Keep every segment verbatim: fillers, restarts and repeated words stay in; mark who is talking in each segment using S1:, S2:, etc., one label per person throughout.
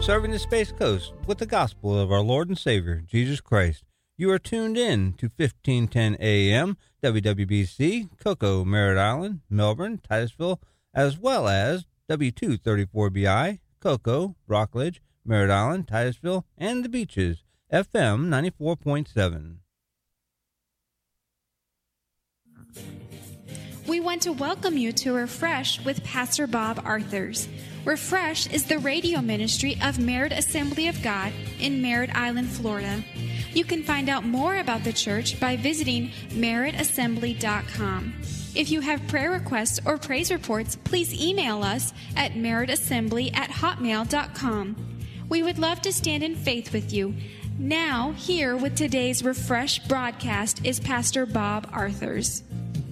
S1: serving the Space Coast with the gospel of our Lord and Savior, Jesus Christ. You are tuned in to fifteen ten A M, W W B C, Cocoa, Merritt Island, Melbourne, Titusville, as well as W two thirty-four B I, Cocoa, Rockledge, Merritt Island, Titusville, and the Beaches, F M ninety-four point seven.
S2: We want to welcome you to Refresh with Pastor Bob Arthurs. Refresh is the radio ministry of Merritt Assembly of God in Merritt Island, Florida. You can find out more about the church by visiting merritt assembly dot com. If you have prayer requests or praise reports, please email us at merritt assembly at hotmail dot com. We would love to stand in faith with you. Now, here with today's Refresh broadcast is Pastor Bob Arthurs.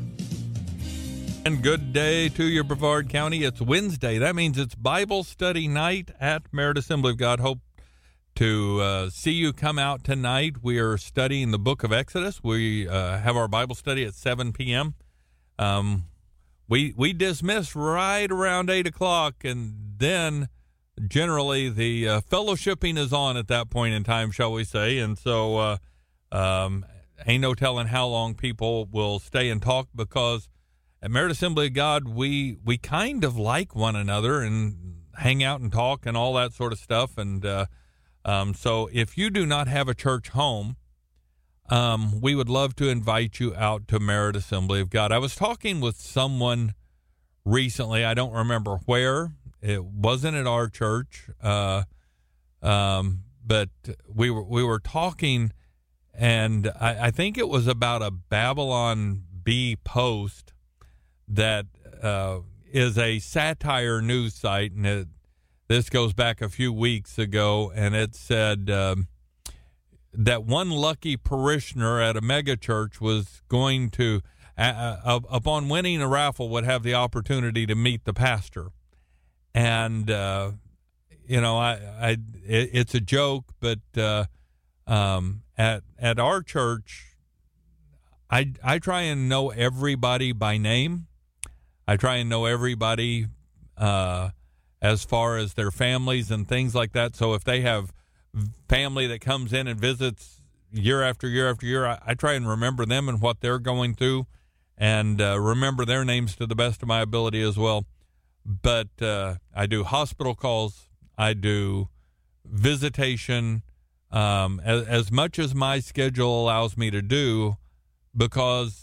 S3: And good day to you, Brevard County. It's Wednesday. That means it's Bible study night at Merritt Assembly of God. Hope to uh, see you come out tonight. We are studying the book of Exodus. We uh, have our Bible study at seven p.m. Um, we we dismiss right around eight o'clock, and then generally the uh, fellowshipping is on at that point in time, shall we say. And so uh, um, ain't no telling how long people will stay and talk, because at Merritt Assembly of God, we we kind of like one another and hang out and talk and all that sort of stuff. And uh, um, so if you do not have a church home, um, we would love to invite you out to Merritt Assembly of God. I was talking with someone recently. I don't remember where. It wasn't at our church, uh, um, but we were we were talking, and I, I think it was about a Babylon Bee post that uh, is a satire news site, and it, this goes back a few weeks ago, and it said um, that one lucky parishioner at a mega church was going to, uh, uh, upon winning a raffle, would have the opportunity to meet the pastor. And, uh, you know, I, I it, it's a joke, but uh, um, at at our church, I, I try and know everybody by name. I try and know everybody uh, as far as their families and things like that. So if they have family that comes in and visits year after year after year, I, I try and remember them and what they're going through, and uh, remember their names to the best of my ability as well. But uh, I do hospital calls. I do visitation um, as, as much as my schedule allows me to do, because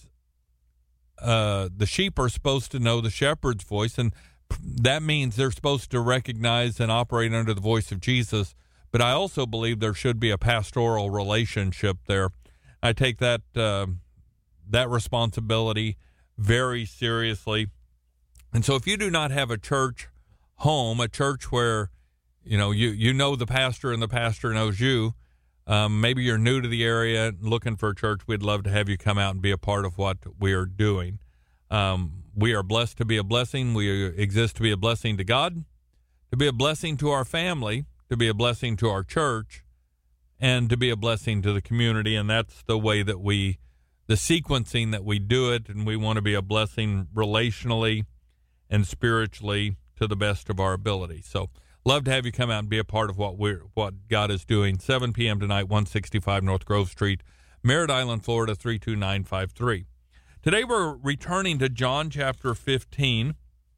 S3: Uh, the sheep are supposed to know the shepherd's voice, and that means they're supposed to recognize and operate under the voice of Jesus. But I also believe there should be a pastoral relationship there. I take that uh, that responsibility very seriously. And so if you do not have a church home, a church where, you know, you, you know the pastor and the pastor knows you, Um, maybe you're new to the area looking for a church, we'd love to have you come out and be a part of what we are doing. Um, we are blessed to be a blessing. We exist to be a blessing to God, to be a blessing to our family, to be a blessing to our church, and to be a blessing to the community. And that's the way that we, the sequencing that we do it, and we want to be a blessing relationally and spiritually to the best of our ability. So love to have you come out and be a part of what we're, what God is doing. seven p.m. tonight, one sixty-five North Grove Street, Merritt Island, Florida, three two nine five three. Today we're returning to John chapter fifteen.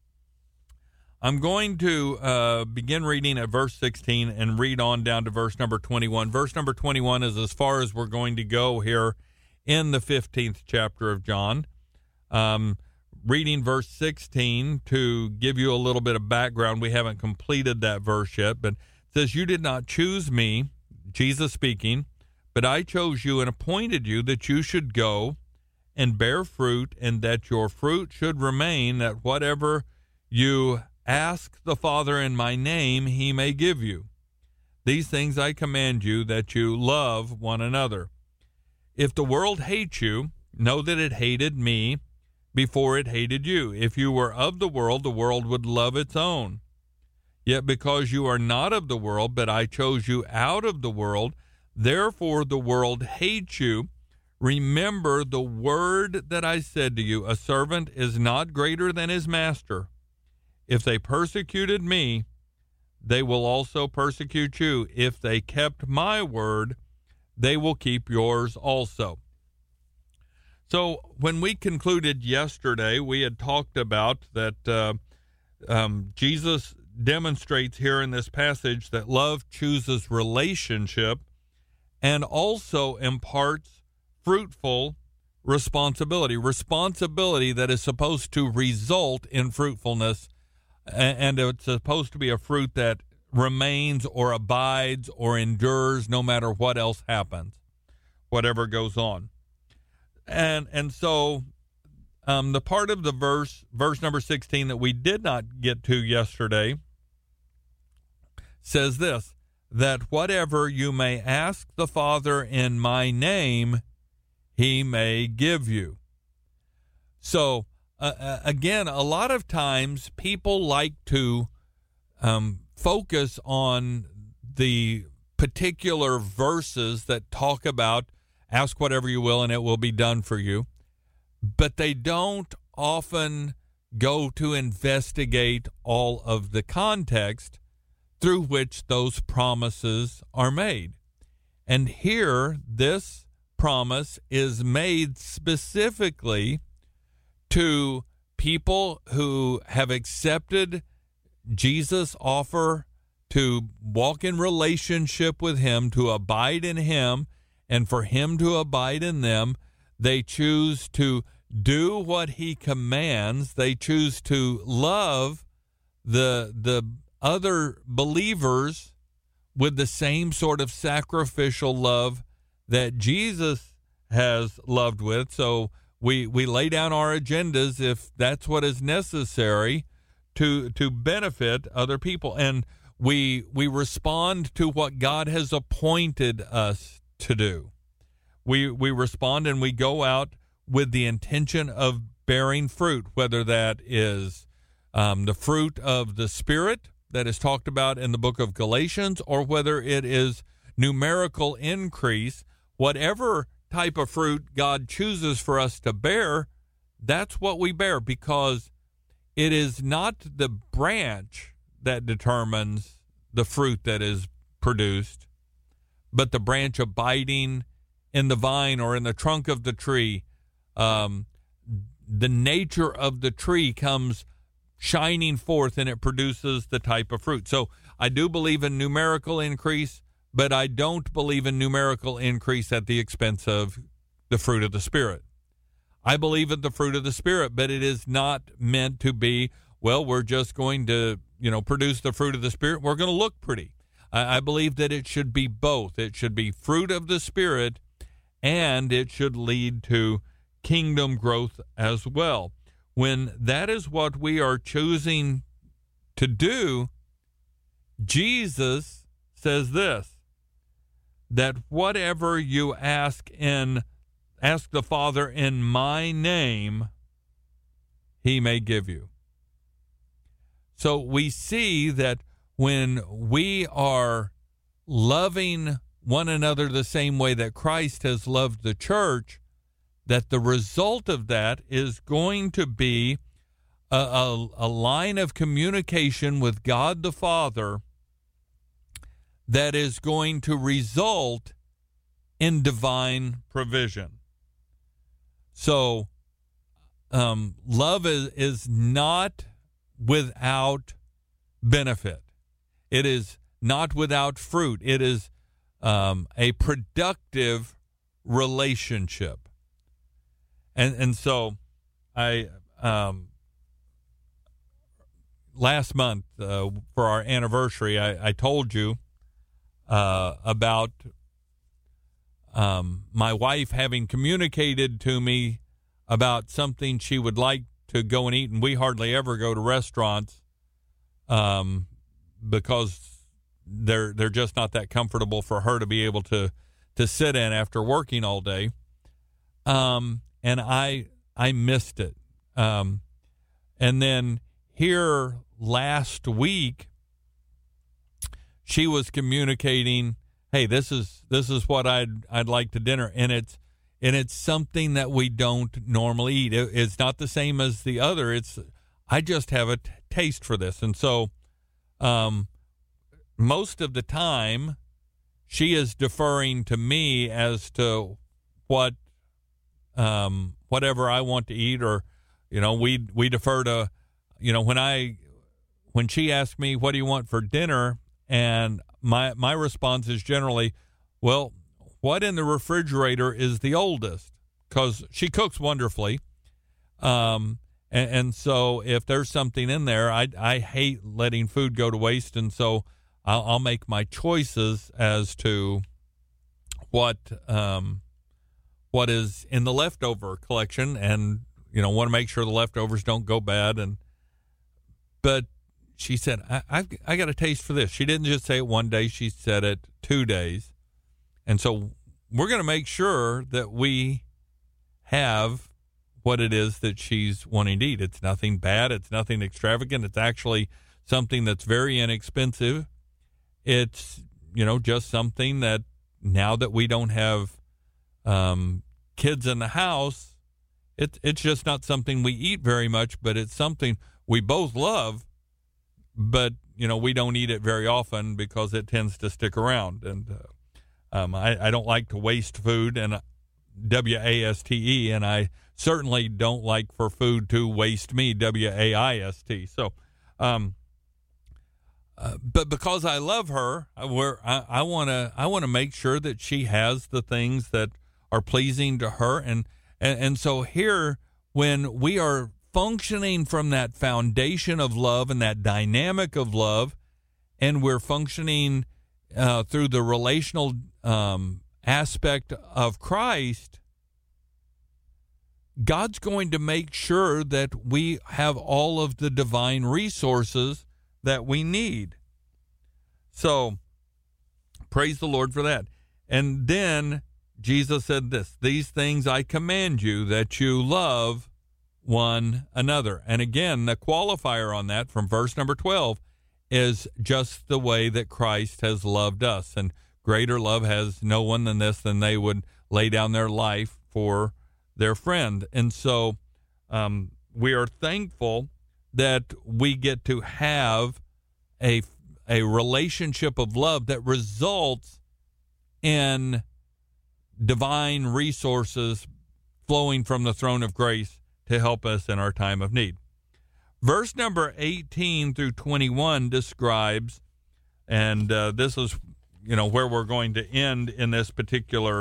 S3: I'm going to uh, begin reading at verse sixteen and read on down to verse number twenty-one. Verse number twenty-one is as far as we're going to go here in the fifteenth chapter of John. Um Reading verse sixteen to give you a little bit of background. We haven't completed that verse yet, but it says, "You did not choose me," Jesus speaking, "but I chose you and appointed you that you should go and bear fruit, and that your fruit should remain, that whatever you ask the Father in my name, he may give you. These things I command you, that you love one another. If the world hates you, know that it hated me before it hated you. If you were of the world, the world would love its own. Yet because you are not of the world, but I chose you out of the world, therefore the world hates you. Remember the word that I said to you, a servant is not greater than his master. If they persecuted me, they will also persecute you. If they kept my word, they will keep yours also. So when we concluded yesterday, we had talked about that uh, um, Jesus demonstrates here in this passage that love chooses relationship and also imparts fruitful responsibility, responsibility that is supposed to result in fruitfulness, and it's supposed to be a fruit that remains or abides or endures no matter what else happens, whatever goes on. And and so um, the part of the verse, verse number sixteen, that we did not get to yesterday says this, that whatever you may ask the Father in my name, he may give you. So, uh, again, a lot of times people like to um, focus on the particular verses that talk about ask whatever you will and it will be done for you, but they don't often go to investigate all of the context through which those promises are made. And here, this promise is made specifically to people who have accepted Jesus' offer to walk in relationship with him, to abide in him, and for him to abide in them. They choose to do what he commands. They choose to love the the other believers with the same sort of sacrificial love that Jesus has loved with. So we we lay down our agendas if that's what is necessary to to benefit other people, and we we respond to what God has appointed us to do. We we respond and we go out with the intention of bearing fruit, whether that is um, the fruit of the Spirit that is talked about in the book of Galatians, or whether it is numerical increase. Whatever type of fruit God chooses for us to bear, that's what we bear, because it is not the branch that determines the fruit that is produced, but the branch abiding in the vine or in the trunk of the tree. Um, the nature of the tree comes shining forth, and it produces the type of fruit. So I do believe in numerical increase, but I don't believe in numerical increase at the expense of the fruit of the Spirit. I believe in the fruit of the Spirit, but it is not meant to be, well, we're just going to, you know, produce the fruit of the Spirit. We're going to look pretty. I, I believe that it should be both. It should be fruit of the Spirit, and it should lead to kingdom growth as well. When that is what we are choosing to do, Jesus says this, that whatever you ask in ask the Father in my name, he may give you. So we see that when we are loving one another the same way that Christ has loved the church, that the result of that is going to be a, a, a line of communication with God the Father that is going to result in divine provision. So um, love is, is not without benefit. It is not without fruit. It is um, a productive relationship. And and so I um, last month uh, for our anniversary, I, I told you uh, about um, my wife having communicated to me about something she would like to go and eat, and we hardly ever go to restaurants um, because they're they're just not that comfortable for her to be able to to sit in after working all day. Um, and I I missed it. Um, and then here last week, she was communicating, "Hey, this is this is what I'd I'd like to dinner," and it's and it's something that we don't normally eat. It, it's not the same as the other. It's I just have a t- taste for this, and so um, most of the time, she is deferring to me as to what, um, whatever I want to eat, or, you know, we we defer to, you know, when I, when she asks me, what do you want for dinner? And my my response is generally, well, what in the refrigerator is the oldest? Because she cooks wonderfully. Um, and, and so if there's something in there, I, I hate letting food go to waste. And so I'll, I'll make my choices as to what, um, what is in the leftover collection, and, you know, want to make sure the leftovers don't go bad. And, but she said, I, I've, I got a taste for this. She didn't just say it one day. She said it two days. And so we're going to make sure that we have what it is that she's wanting to eat. It's nothing bad. It's nothing extravagant. It's actually something that's very inexpensive. It's, you know, just something that now that we don't have um, kids in the house, it, it's just not something we eat very much, but it's something we both love, but, you know, we don't eat it very often because it tends to stick around. And uh, um, I, I don't like to waste food, and W A S T E, and I certainly don't like for food to waste me, W A I S T. So, um, uh, but because I love her, where I want to, I want to make sure that she has the things that are pleasing to her, and, and and so here, when we are functioning from that foundation of love and that dynamic of love, and we're functioning uh, through the relational um, aspect of Christ, God's going to make sure that we have all of the divine resources that we need. So, praise the Lord for that. And then Jesus said this, these things I command you, that you love one another. And again, the qualifier on that from verse number twelve is just the way that Christ has loved us. And greater love has no one than this, than they would lay down their life for their friend. And so um, we are thankful that we get to have a, a relationship of love that results in divine resources flowing from the throne of grace to help us in our time of need. Verse number eighteen through twenty-one describes, and uh, this is, you know, where we're going to end in this particular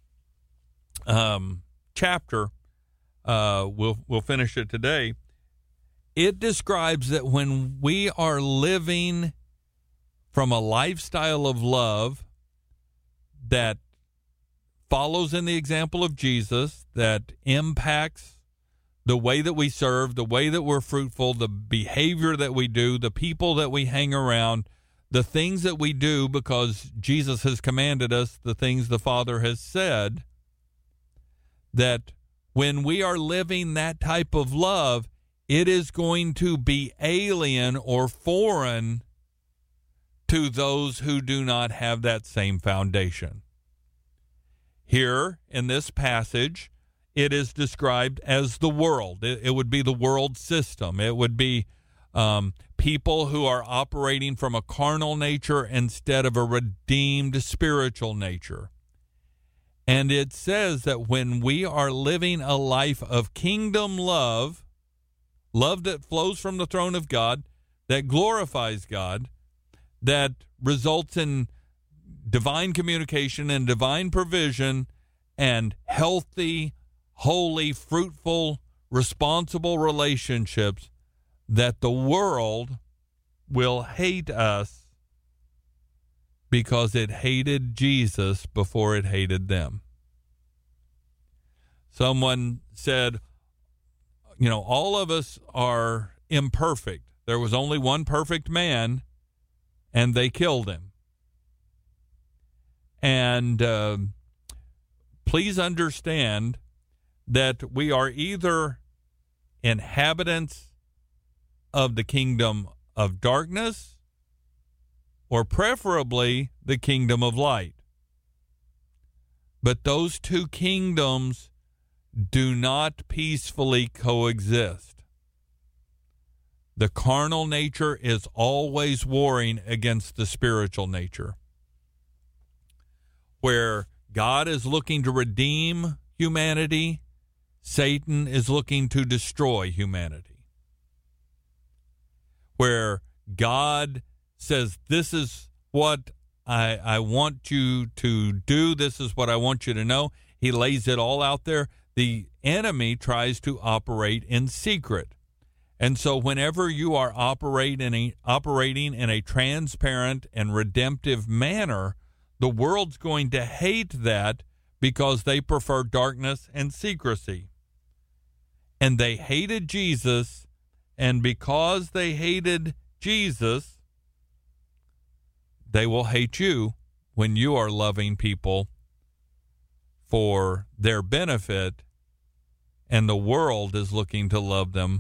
S3: um, chapter. Uh, we'll we'll finish it today. It describes that when we are living from a lifestyle of love that follows in the example of Jesus, that impacts the way that we serve, the way that we're fruitful, the behavior that we do, the people that we hang around, the things that we do because Jesus has commanded us, the things the Father has said, that when we are living that type of love, it is going to be alien or foreign to those who do not have that same foundation. Here in this passage, it is described as the world. It, it would be the world system. It would be um, people who are operating from a carnal nature instead of a redeemed spiritual nature. And it says that when we are living a life of kingdom love, love that flows from the throne of God, that glorifies God, that results in divine communication and divine provision and healthy, holy, fruitful, responsible relationships, that the world will hate us because it hated Jesus before it hated them. Someone said, you know, all of us are imperfect. There was only one perfect man, and they killed him. And uh, please understand that we are either inhabitants of the kingdom of darkness or preferably the kingdom of light. But those two kingdoms do not peacefully coexist. The carnal nature is always warring against the spiritual nature. Where God is looking to redeem humanity, Satan is looking to destroy humanity. Where God says, this is what I, I want you to do, this is what I want you to know. He lays it all out there. The enemy tries to operate in secret. And so whenever you are operate in a, operating in a transparent and redemptive manner, the world's going to hate that because they prefer darkness and secrecy. And they hated Jesus, and because they hated Jesus, they will hate you when you are loving people for their benefit, and the world is looking to love them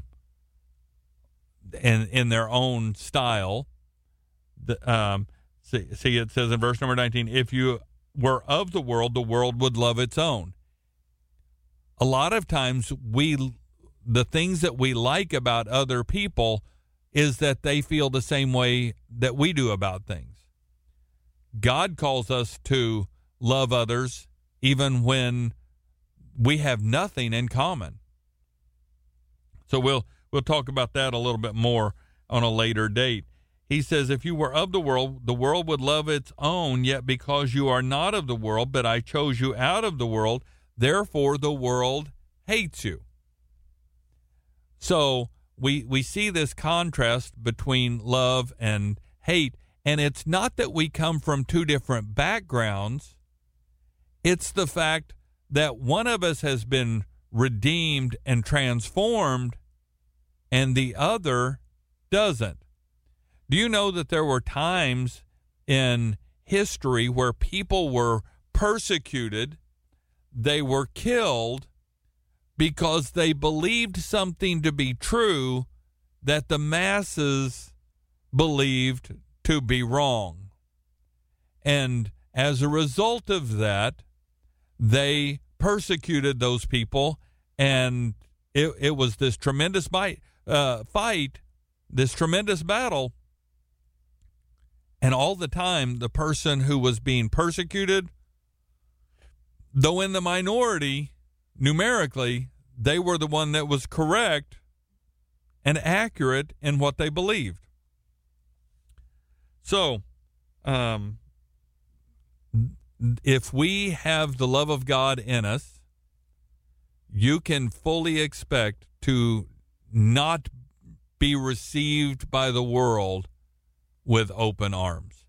S3: in, in their own style. The, um, see, see, it says in verse number nineteen, if you were of the world, the world would love its own. A lot of times we, the things that we like about other people is that they feel the same way that we do about things. God calls us to love others even when we have nothing in common. So we'll we'll talk about that a little bit more on a later date. He says, if you were of the world, the world would love its own, yet because you are not of the world, but I chose you out of the world, therefore the world hates you. So we we see this contrast between love and hate, and it's not that we come from two different backgrounds. It's the fact that one of us has been redeemed and transformed, and the other doesn't. Do you know that there were times in history where people were persecuted, they were killed because they believed something to be true that the masses believed to be wrong? And as a result of that, they persecuted those people, and it, it was this tremendous fight, uh, fight, this tremendous battle. And all the time, the person who was being persecuted, though in the minority, numerically, they were the one that was correct and accurate in what they believed. So, um, if we have the love of God in us, you can fully expect to not be received by the world with open arms.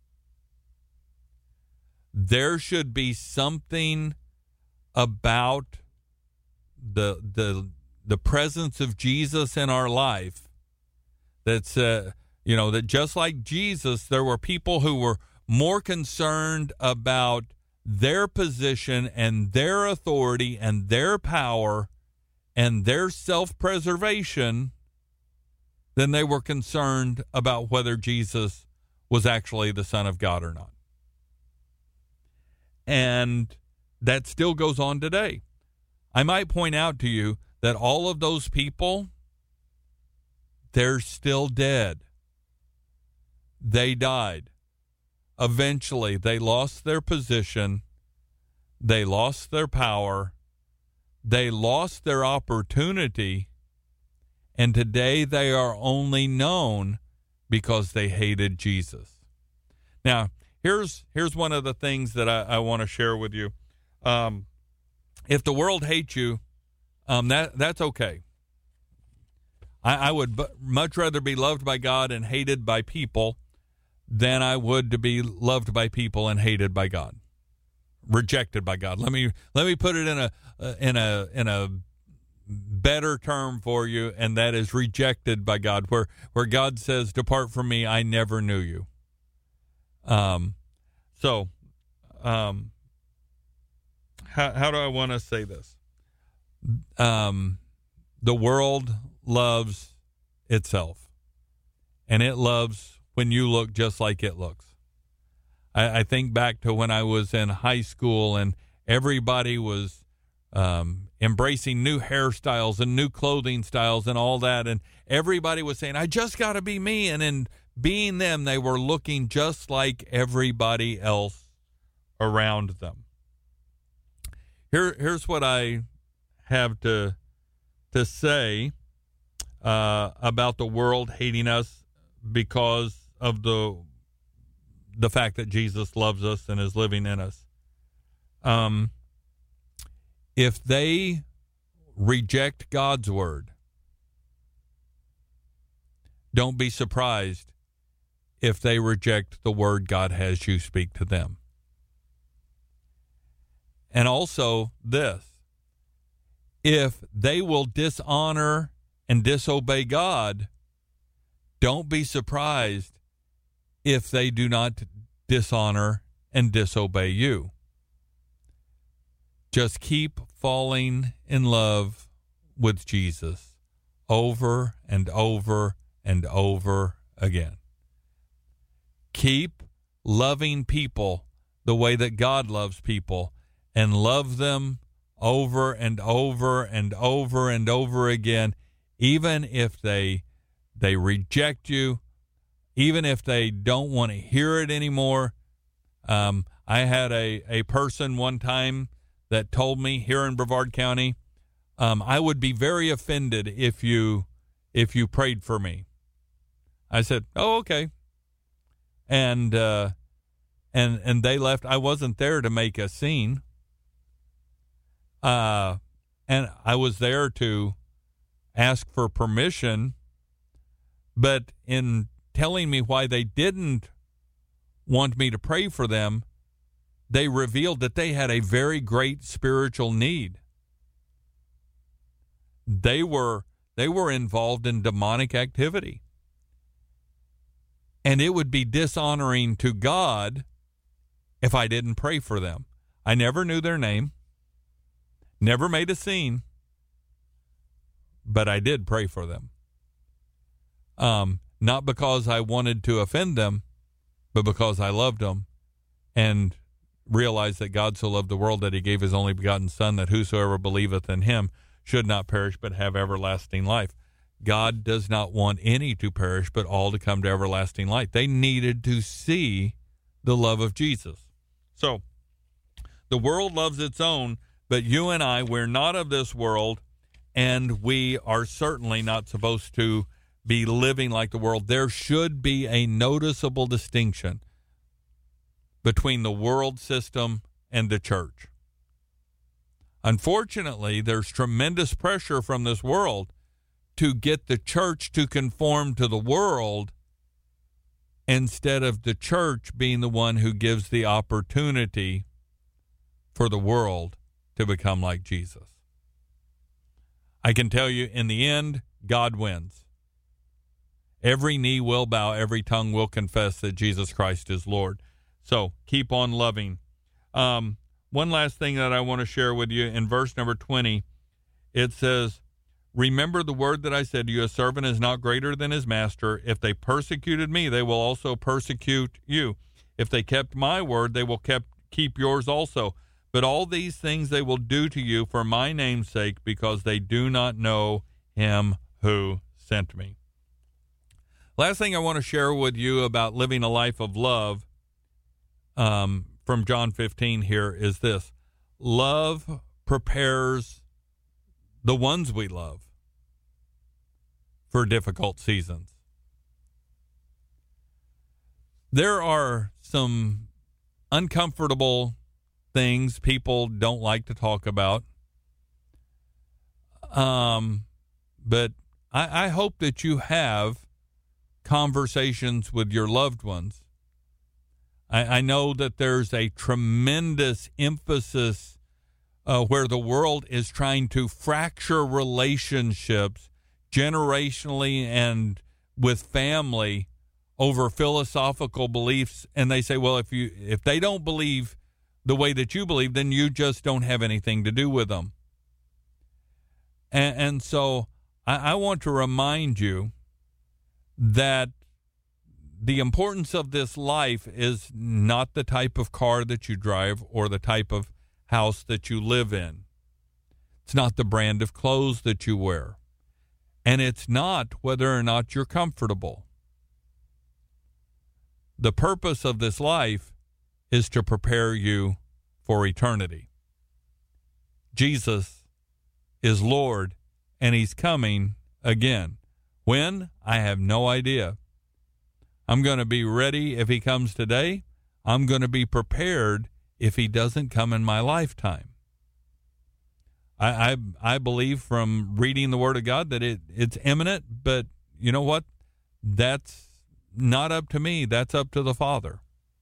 S3: There should be something about the the the presence of Jesus in our life that's uh, you know, that just like Jesus, there were people who were more concerned about their position and their authority and their power and their self-preservation than they were concerned about whether Jesus was actually the Son of God or not. And that still goes on today. I might point out to you that all of those people, they're still dead. They died. Eventually, they lost their position. They lost their power. They lost their opportunity. And today they are only known because they hated Jesus. Now, here's here's one of the things that I, I want to share with you. Um, if the world hates you, um, that that's okay. I, I would b- much rather be loved by God and hated by people than I would to be loved by people and hated by God, rejected by God. Let me let me put it in a uh, in a in a better term for you, and that is rejected by God, where where God says, "Depart from me, I never knew you." Um, so, um, how how do I want to say this? Um, the world loves itself, and it loves when you look just like it looks. I, I think back to when I was in high school, and everybody was um, embracing new hairstyles and new clothing styles and all that. And everybody was saying, I just got to be me. And in being them, they were looking just like everybody else around them. Here, here's what I have to to say uh, about the world hating us because of the the fact that Jesus loves us and is living in us. Um, if they reject God's word, don't be surprised if they reject the word God has you speak to them. And also this, if they will dishonor and disobey God, don't be surprised if they do not dishonor and disobey you. Just keep falling in love with Jesus over and over and over again. Keep loving people the way that God loves people, and love them over and over and over and over again, even if they they reject you, even if they don't want to hear it anymore. Um, I had a, a person one time that told me here in Brevard County, um, I would be very offended if you if you prayed for me. I said, oh, okay. And uh, and and they left. I wasn't there to make a scene. Uh, and I was there to ask for permission, but in telling me why they didn't want me to pray for them, they revealed that they had a very great spiritual need. They were they were involved in demonic activity. And it would be dishonoring to God if I didn't pray for them. I never knew their name, never made a scene, but I did pray for them. Um, not because I wanted to offend them, but because I loved them and realized that God so loved the world that he gave his only begotten Son, that whosoever believeth in him should not perish but have everlasting life. God does not want any to perish, but all to come to everlasting life. They needed to see the love of Jesus. So, the world loves its own, but you and I, we're not of this world, and we are certainly not supposed to be living like the world. There should be a noticeable distinction between the world system and the church. Unfortunately, there's tremendous pressure from this world to get the church to conform to the world instead of the church being the one who gives the opportunity for the world to become like Jesus. I can tell you, in the end, God wins. Every knee will bow, every tongue will confess that Jesus Christ is Lord. So keep on loving. Um, one last thing that I want to share with you in verse number twenty, it says, remember the word that I said to you, a servant is not greater than his master. If they persecuted me, they will also persecute you. If they kept my word, they will kept, keep yours also. But all these things they will do to you for my name's sake, because they do not know him who sent me. Last thing I want to share with you about living a life of love um, from John fifteen here is this. Love prepares the ones we love for difficult seasons. There are some uncomfortable things people don't like to talk about. Um, but I, I hope that you have conversations with your loved ones. I, I know that there's a tremendous emphasis uh, where the world is trying to fracture relationships generationally and with family over philosophical beliefs. And they say, well, if you if they don't believe the way that you believe, then you just don't have anything to do with them. And, and so I, I want to remind you that the importance of this life is not the type of car that you drive or the type of house that you live in. It's not the brand of clothes that you wear. And it's not whether or not you're comfortable. The purpose of this life is to prepare you for eternity. Jesus is Lord, and he's coming again. When? I have no idea. I'm going to be ready if he comes today. I'm going to be prepared if he doesn't come in my lifetime. I, I I believe from reading the Word of God that it, it's imminent, but you know what? That's not up to me. That's up to the Father.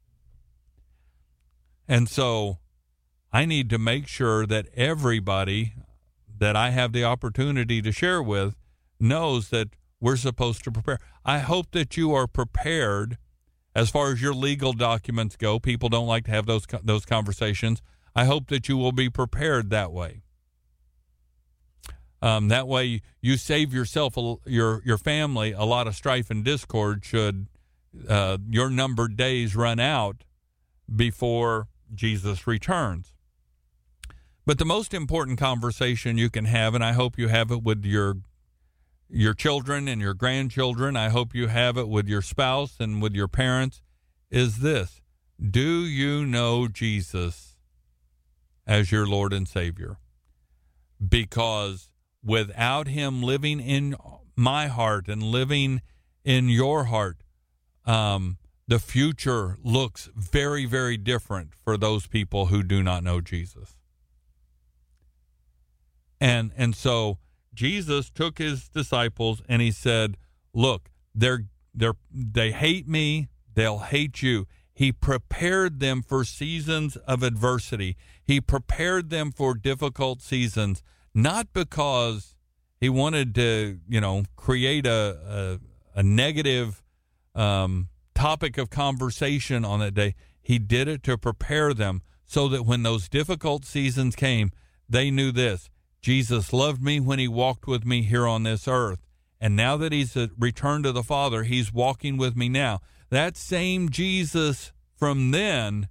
S3: And so I need to make sure that everybody that I have the opportunity to share with knows that we're supposed to prepare. I hope that you are prepared as far as your legal documents go. People don't like to have those those conversations. I hope that you will be prepared that way. Um, that way you save yourself, a, your your family, a lot of strife and discord should uh, your numbered days run out before Jesus returns. But the most important conversation you can have, and I hope you have it with your your children and your grandchildren, I hope you have it with your spouse and with your parents, is this: do you know Jesus as your Lord and Savior? Because without him living in my heart and living in your heart, um, the future looks very, very different for those people who do not know Jesus. And and so Jesus took his disciples and he said, look, they're they're they hate me, they'll hate you. He prepared them for seasons of adversity. He prepared them for difficult seasons, not because he wanted to, you know, create a a, a negative um, topic of conversation on that day. He did it to prepare them so that when those difficult seasons came, they knew this: Jesus loved me when he walked with me here on this earth. And now that he's returned to the Father, he's walking with me now. That same Jesus from then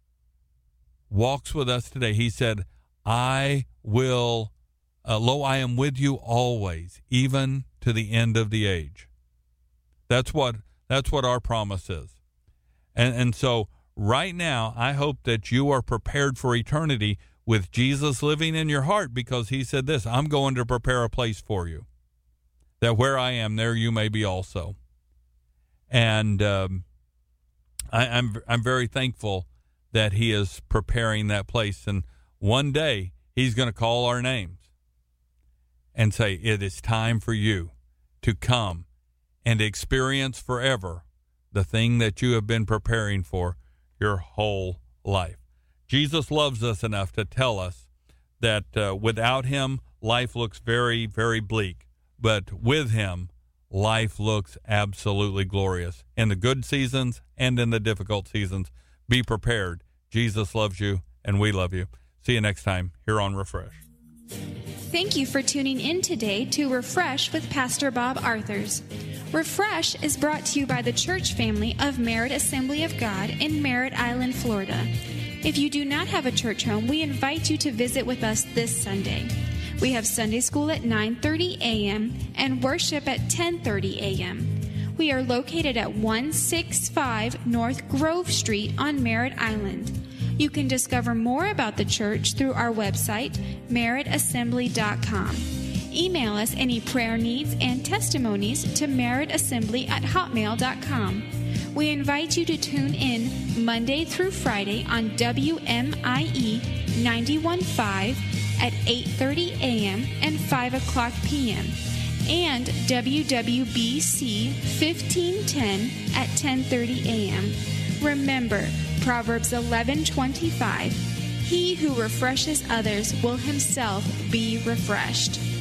S3: walks with us today. He said, I will, uh, lo, I am with you always, even to the end of the age. That's what that's what our promise is. And, and so right now, I hope that you are prepared for eternity with Jesus living in your heart, because he said this: I'm going to prepare a place for you, that where I am, there you may be also. And um, I, I'm I'm very thankful that he is preparing that place. And one day he's going to call our names and say, it is time for you to come and experience forever the thing that you have been preparing for your whole life. Jesus loves us enough to tell us that uh, without him, life looks very, very bleak. But with him, life looks absolutely glorious. In the good seasons and in the difficult seasons, be prepared. Jesus loves you, and we love you. See you next time here on Refresh.
S2: Thank you for tuning in today to Refresh with Pastor Bob Arthurs. Refresh is brought to you by the church family of Merritt Assembly of God in Merritt Island, Florida. If you do not have a church home, we invite you to visit with us this Sunday. We have Sunday school at nine thirty a.m. and worship at ten thirty a.m. We are located at one sixty-five North Grove Street on Merritt Island. You can discover more about the church through our website, merritt assembly dot com. Email us any prayer needs and testimonies to merrittassembly at hotmail dot com. We invite you to tune in Monday through Friday on W M I E ninety-one point five at eight thirty a.m. and five o'clock p.m. and W W B C fifteen ten at ten thirty a.m. Remember, Proverbs eleven twenty-five, he who refreshes others will himself be refreshed.